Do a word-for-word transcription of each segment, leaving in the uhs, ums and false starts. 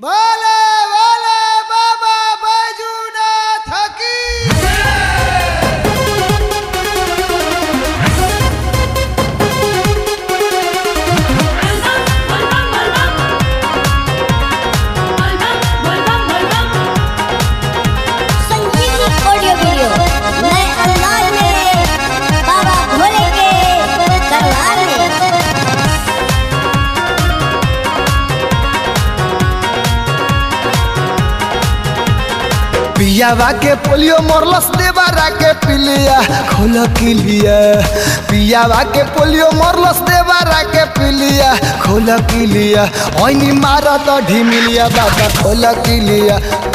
भोले भोले बाबा बैजूनाथ की संगीत ऑडियो वीडियो नए अंदाज में बाबा भोले के दरबार में। पियावा के पोलियो मोरलस देवारा के पिलिया खोल किलिया। पियावा के पोलियो मोरलस देवारा के पिलिया खोल किलिया। ओइनी मारा तो ढिमिलिया बाबा खोल किलिया।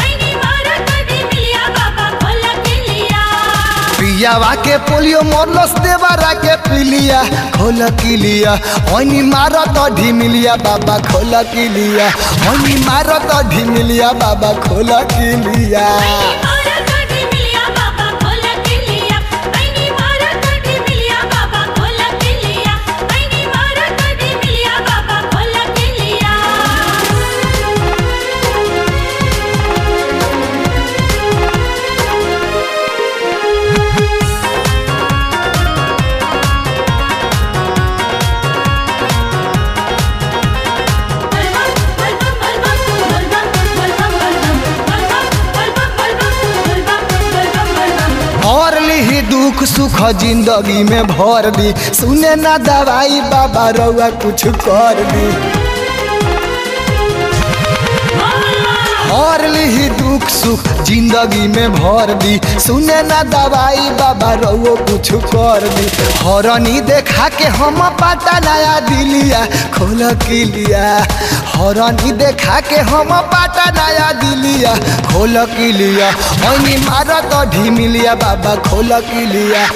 पियावा के पोलियो मोरलस देवारा के पिलिया खोल किलिया। ओइनी मारा तो ढिमिलिया बाबा खोल किलिया। ओइनी मारा तो ढिमिलिया बाबा खोल किलिया। और ली दुख सुख जिंदगी में भर दी। सुने ना दवाई बाबा रउआ कुछ कर दी। और ली दुख सुख जिंदगी में भर दी। सुने ना दवाई बाबा रउआ कुछ कर दी। हरनी देखा के हम पाटा नया दिलिया खोल किलिया। हरनी देखा के हम पाटा नया दिलिया खोल किलिया। ओइनी मारा तो ढिमिलिया बाबा खोल किलिया।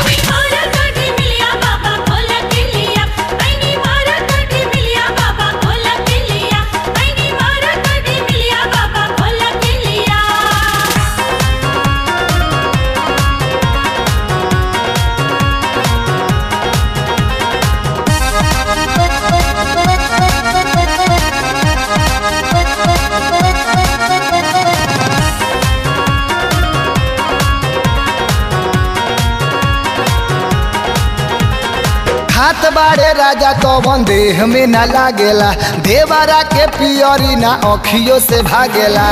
हाथ बाड़े राजा तो वन देह में ना लागेला। देवारा के पियरी ना अखियों से भागेला।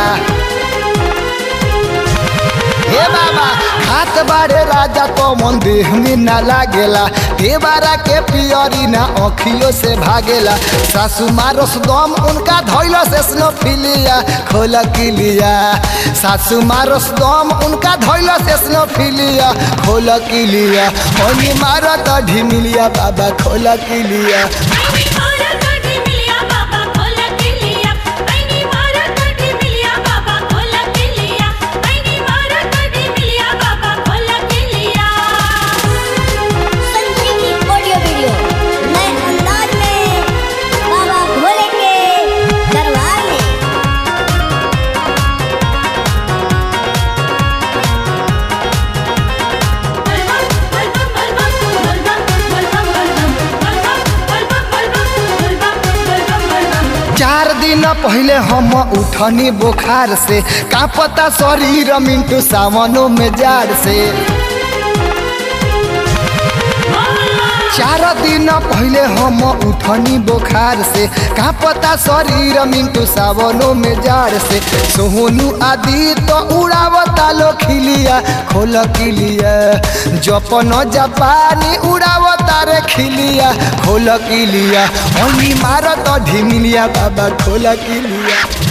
हे बाबा हाथ बाड़े राजा तो मन देह में ना लागेला। देवारा के पियरी ना अखियों से भागेला। सासू मारस दम उनका धैलो से स्नो फिलिया खोल किलिया। सासू मारस दम उनका धैलो से स्नो फिलिया खोल किलिया। ओनी मारा तो ढिमिलिया बाबा खोल किलिया। संगीत ऑडियो वीडियो नए अंदाज में बाबा भोले के दरबार में। चार दिन पहले हम उठनी बुखार से का पता शरीर मिंटू सावनों में जाड़ से। चार दिन पहले हम उठनी बुखार से का पता शरीर मिंटू सावनों में जाड़ से। सोहनू आदि तो उड़ावता लो खिलिया खोल किलिया। जपन जापानी उड़ावता रे खिलिया खोल किलिया। ओनी मारा तो ढिमिलिया बाबा खोल किलिया।